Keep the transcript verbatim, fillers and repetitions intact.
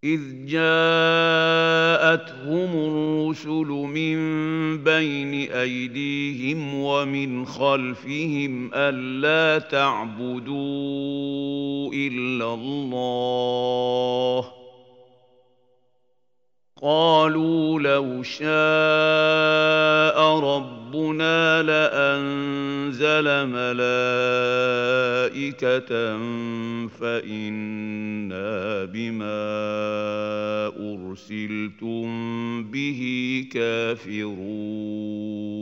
إذ جاءتهم الرسل من بين أيديهم ومن خلفهم ألا تعبدوا إلا الله قالوا لو شاء ربنا لأنزل ملائكة فإنا بما أرسلتم به كافرون